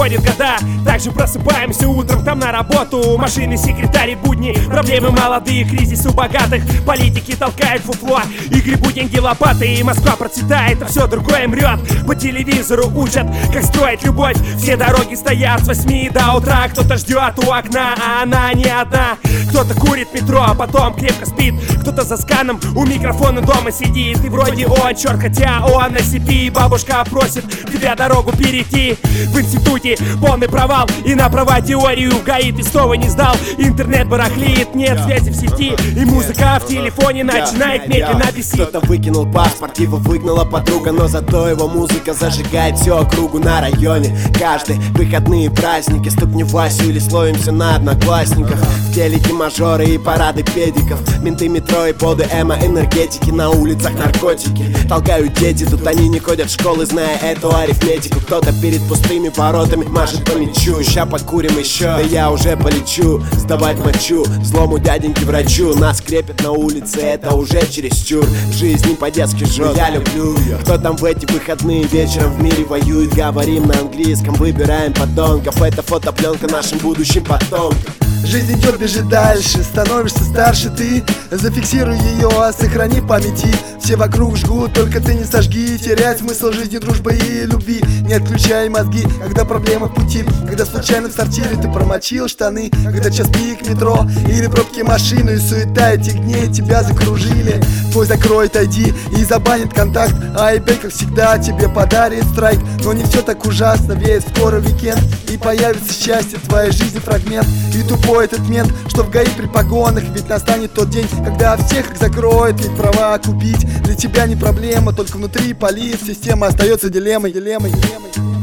проходят года, также просыпаемся утром, там на работу. Машины, секретари, будни, проблемы молодые, кризис у богатых. Политики толкают фуфло и гребут деньги лопаты. И Москва процветает, а все другое мрет. По телевизору учат, как строить любовь. Все дороги стоят с 8 до утра. Кто-то ждет у окна, а она не одна. Кто-то курит в метро, а потом крепко спит. Кто-то за сканом у микрофона дома сидит. И вроде он черт, хотя он на цепи. Бабушка просит тебя дорогу перейти. В институте полный провал, и на права теорию ГАИ ты снова не сдал. Интернет барахлит, нет связи в сети, и музыка в телефоне начинает медленно бесить. Кто-то выкинул паспорт, его выгнала подруга, но зато его музыка зажигает всю округу на районе. Каждый выходные праздники, стукни Васю или словимся на одноклассниках. В телеке мажоры и парады педиков, менты, метро и поды эмо, энергетики. На улицах наркотики толкают дети, тут они не ходят в школы, зная эту арифметику. Кто-то перед пустыми воротами машет по мячу. Ща покурим еще, да я уже полечу сдавать мочу злому дяденьке врачу. Нас крепят на улице, это уже чересчур. Жизнь не по-детски жжет, я люблю ее. Кто там в эти выходные вечером в мире воюет? Говорим на английском, выбираем подонков. Это фотопленка нашим будущим потомкам. Жизнь идет, бежит дальше, становишься старше ты. Зафиксируй ее, сохрани в памяти. Все вокруг жгут, только ты не сожги. Терять смысл жизни, дружбы и любви. Не отключай мозги, когда проблемы в пути. Когда случайно в сортире ты промочил штаны. Когда час пик метро или пробки машины. И суета этих дней тебя закружили. Твой закроет ID и забанит контакт. А iPad, как всегда, тебе подарит страйк. Но не все так ужасно, ведь скоро уикенд. И появится счастье в твоей жизни фрагмент. И тупой этот мент, что в ГАИ при погонах. Ведь настанет тот день, когда всех их закроют. Ведь права купить для тебя не проблема, только внутри полит. Система остается дилеммой.